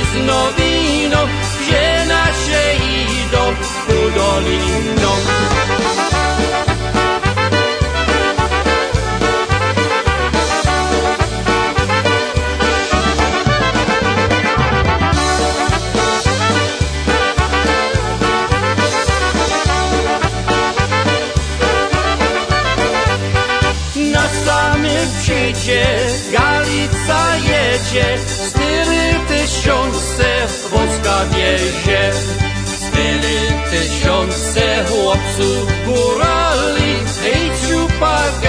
vízno víno, že naše jído udolino. Na samym przyjdzie Galica jedzie, 4000 wojska wiezie. 4000 chłopców górali, hej ciupaga.